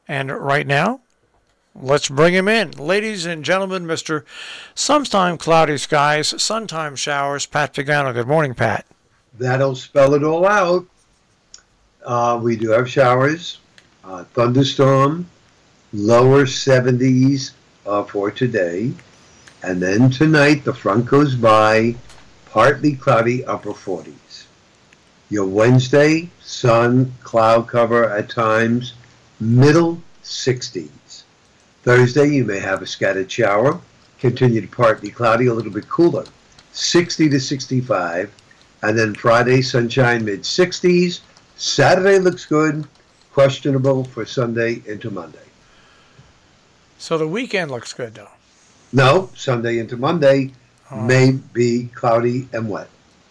And right now, let's bring him in. Ladies and gentlemen, Mr. Sometime Cloudy Skies, Sometime Showers, Pat Pagano. Good morning, Pat. That'll spell it all out. We do have showers, thunderstorm, lower 70s for today. And then tonight, the front goes by, partly cloudy, upper 40s. Your Wednesday, sun, cloud cover at times, middle 60s. Thursday, you may have a scattered shower, continued partly cloudy, a little bit cooler, 60 to 65. And then Friday, sunshine, mid 60s. Saturday looks good, questionable for Sunday into Monday. So the weekend looks good, though. No, Sunday into Monday may be cloudy and wet.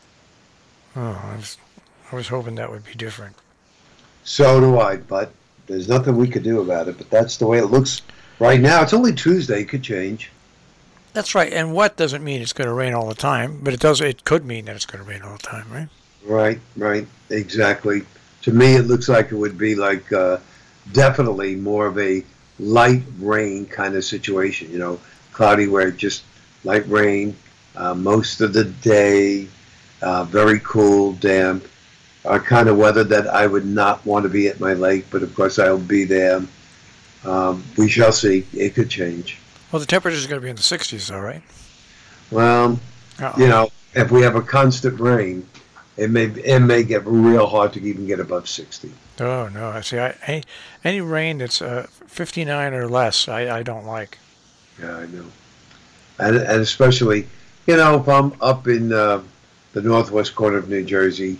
Oh, I was hoping that would be different. So do I, but there's nothing we could do about it. But that's the way it looks right now. It's only Tuesday. It could change. That's right. And wet doesn't mean it's going to rain all the time, but it does. It could mean that it's going to rain all the time, right? Right. Exactly. To me, it looks like it would be like definitely more of a light rain kind of situation. You know, cloudy where just light rain most of the day, very cool, damp, kind of weather that I would not want to be at my lake, but of course I'll be there. We shall see. It could change. Well, the temperature is going to be in the 60s, though, right? Well, you know, if we have a constant rain, it may get real hard to even get above 60. Oh, no. I see. Any rain that's 59 or less, I don't like. Yeah, I know. And especially, you know, if I'm up in the northwest corner of New Jersey,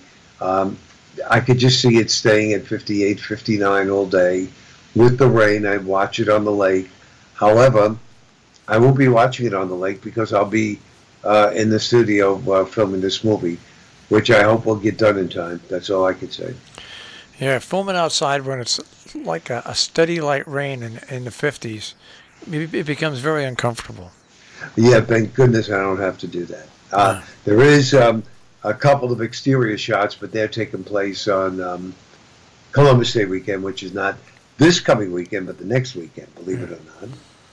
I could just see it staying at 58, 59 all day. With the rain, I'd watch it on the lake. However, I won't be watching it on the lake because I'll be in the studio filming this movie, which I hope will get done in time. That's all I can say. Yeah, filming outside when it's like a steady light rain in the 50s, it becomes very uncomfortable. Yeah, thank goodness I don't have to do that. There is a couple of exterior shots, but they're taking place on Columbus Day weekend, which is not this coming weekend, but the next weekend, believe it or not.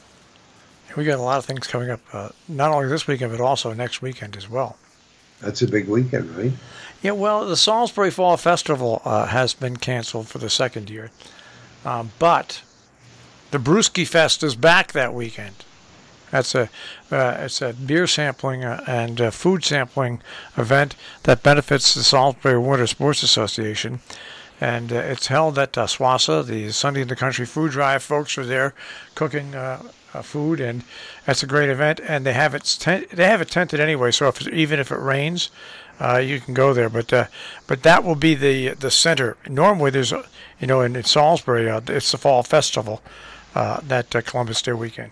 We got a lot of things coming up, not only this weekend, but also next weekend as well. That's a big weekend, right? Yeah, well, the Salisbury Fall Festival has been canceled for the second year. But the Brewski Fest is back that weekend. It's a beer sampling and food sampling event that benefits the Salisbury Winter Sports Association. And it's held at SWASA, the Sunday in the Country Food Drive. Folks are there cooking food, and that's a great event. And they have it tented anyway, so even if it rains, you can go there. But that will be the center. Normally, there's in Salisbury, it's the Fall Festival that Columbus Day weekend.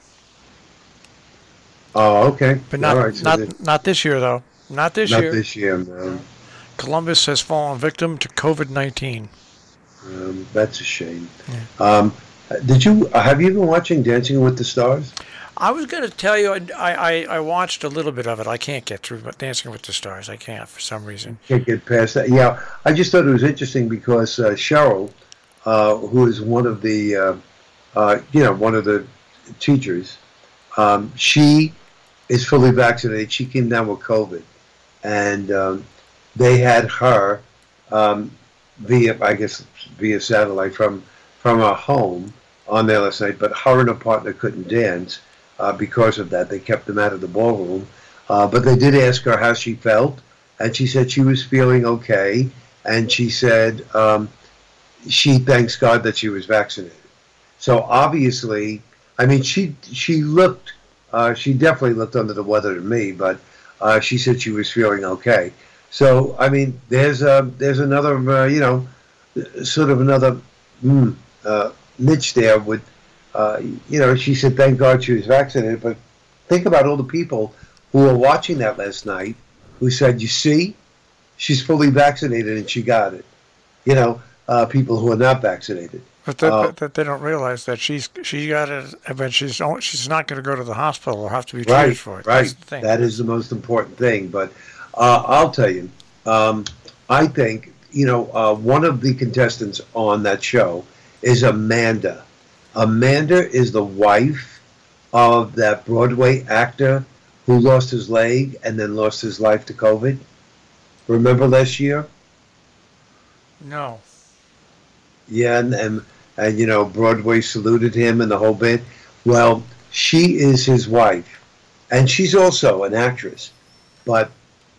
Oh, okay. But not this year though. Not this year. Not this year, no. Columbus has fallen victim to COVID-19. That's a shame. Yeah. Have you been watching Dancing with the Stars? I was going to tell you, I watched a little bit of it. I can't get through Dancing with the Stars. I can't for some reason. Can't get past that. Yeah, I just thought it was interesting because Cheryl, who is one of the, one of the teachers, she is fully vaccinated. She came down with COVID, and they had her via satellite from her home on there last night. But her and her partner couldn't dance because of that. They kept them out of the ballroom. But they did ask her how she felt, and she said she was feeling okay. And she said she thanks God that she was vaccinated. So obviously, I mean, she looked. She definitely looked under the weather to me, but she said she was feeling okay. So I mean, there's another sort of another niche there with she said thank God she was vaccinated, but think about all the people who were watching that last night who said, you see, she's fully vaccinated and she got it. People who are not vaccinated. But they don't realize that she got it, but she's not going to go to the hospital or have to be treated for it. Right, That's the thing. That is the most important thing. But I'll tell you, I think one of the contestants on that show is Amanda, Amanda is the wife of that Broadway actor who lost his leg and then lost his life to COVID. Remember last year? No. Yeah, and you know, Broadway saluted him and the whole bit. Well, she is his wife, and she's also an actress, but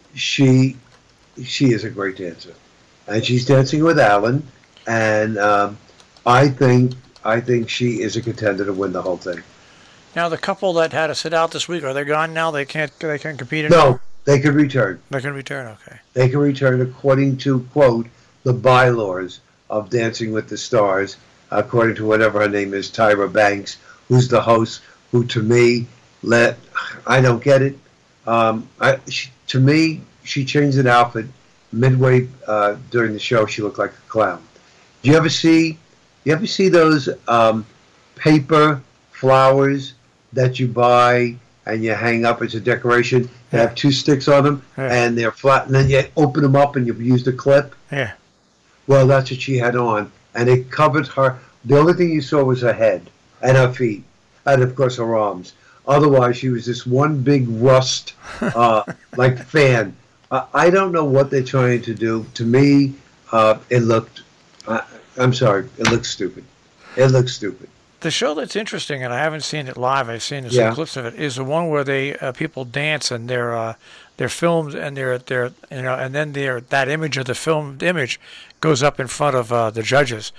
she is a great dancer, and she's dancing with Alan, and I think she is a contender to win the whole thing. Now the couple that had to sit out this week, are they gone now? They can't compete anymore. No, they could return. They can return. Okay. They can return according to quote the bylaws of Dancing with the Stars, according to whatever her name is, Tyra Banks, who's the host. Who to me, I don't get it. To me, she changed an outfit midway during the show. She looked like a clown. Do you ever see? You ever see those paper flowers that you buy and you hang up as a decoration? They have two sticks on them, and they're flat, and then you open them up and you use the clip. Yeah. Well, that's what she had on, and it covered her. The only thing you saw was her head and her feet, and of course her arms. Otherwise, she was this one big rust, like fan. I don't know what they're trying to do. To me, it looked. I'm sorry, it looks stupid. It looks stupid. The show that's interesting, and I haven't seen it live. I've seen some clips of it. Is the one where they people dance and they're filmed and they're and then that image of the filmed image goes up in front of the judges.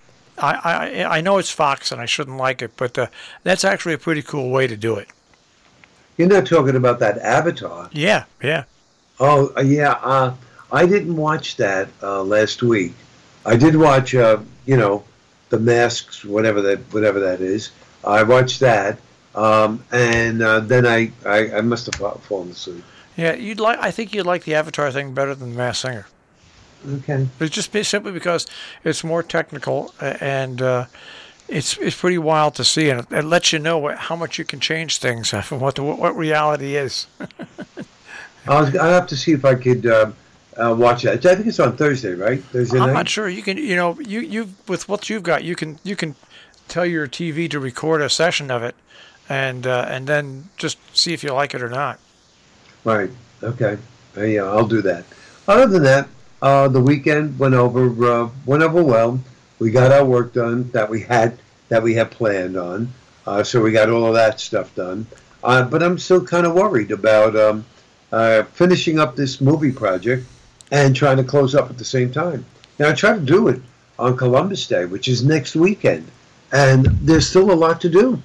I know it's Fox and I shouldn't like it, but that's actually a pretty cool way to do it. You're not talking about that Avatar. Yeah, yeah. Oh, yeah. I didn't watch that last week. I did watch, The Masks, whatever that is. I watched that, and then I must have fallen asleep. Yeah, I think you'd like the Avatar thing better than the Masked Singer. Okay. It's just simply because it's more technical and it's pretty wild to see, and it lets you know how much you can change things from what reality is. I'll have to see if I could watch that. I think it's on Thursday, right? Thursday night? I'm not sure. You can, you with what you've got, you can tell your TV to record a session of it, and then just see if you like it or not. Right. Okay. Yeah, I'll do that. Other than that, the weekend went over well. We got our work done that we had planned on, so we got all of that stuff done. But I'm still kind of worried about finishing up this movie project and trying to close up at the same time. Now, I try to do it on Columbus Day, which is next weekend, and there's still a lot to do.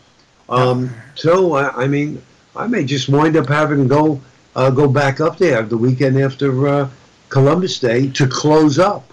So, I mean, I may just wind up having to go back up there the weekend after Columbus Day to close up.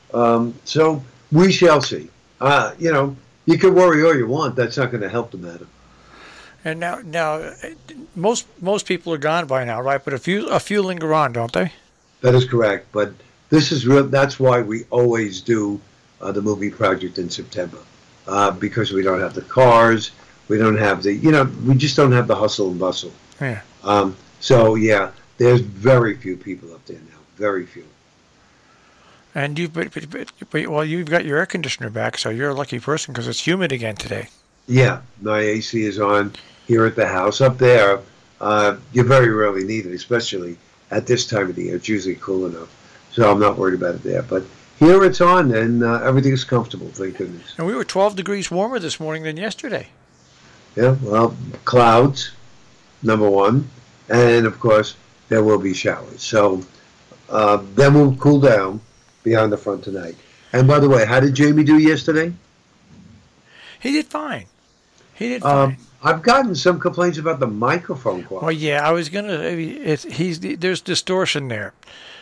So we shall see. You can worry all you want. That's not going to help the matter. And now, most people are gone by now, right? But a few linger on, don't they? That is correct. But this is real. That's why we always do the movie project in September, because we don't have the cars, we don't have the, we just don't have the hustle and bustle. Yeah. So yeah, there's very few people up there now. Very few. And you've got your air conditioner back, so you're a lucky person because it's humid again today. Yeah, my AC is on here at the house. Up there, you very rarely need it, especially at this time of the year. It's usually cool enough, so I'm not worried about it there. But here it's on, and everything's comfortable, thank goodness. And we were 12 degrees warmer this morning than yesterday. Yeah, well, clouds, number one, and of course there will be showers. So then we'll cool down beyond the front tonight. And by the way, how did Jamie do yesterday? He did fine. I've gotten some complaints about the microphone quality. Well, yeah, I was gonna. There's distortion there.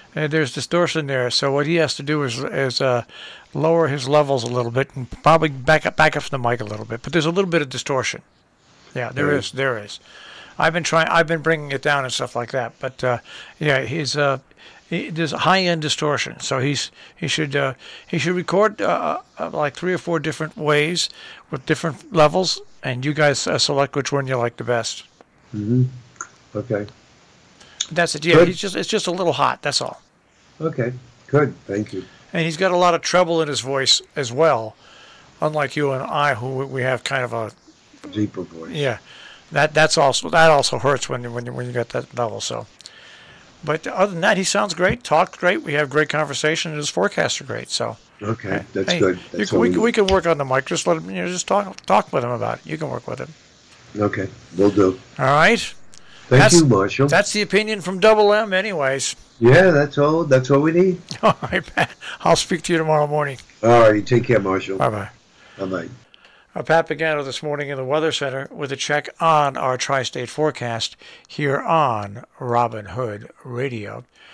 So what he has to do is lower his levels a little bit and probably back up from the mic a little bit. But there's a little bit of distortion. Yeah, there is. I've been bringing it down and stuff like that. But there's a high-end distortion. So he should record like 3 or 4 different ways with different levels, and you guys select which one you like the best. Mm-hmm. Okay. That's it. Yeah, it's just a little hot. That's all. Okay. Good. Thank you. And he's got a lot of treble in his voice as well, unlike you and I, who we have kind of a Deeper voice. yeah. That also hurts when you get that level. So, but other than that, he sounds great. Talked great. We have great conversation, and his forecasts are great. So. Okay, that's Hey, good. That's all we can work on the mic. Just let him, just talk with him about it. You can work with him. Okay, we'll do. All right. Thank you, Marshall. That's the opinion from Double M, anyways. Yeah, that's all. That's all we need. All right, Pat. I'll speak to you tomorrow morning. All righty, take care, Marshall. Bye bye. Bye bye. Pat Pagano this morning in the Weather Center with a check on our tri-state forecast here on Robin Hood Radio.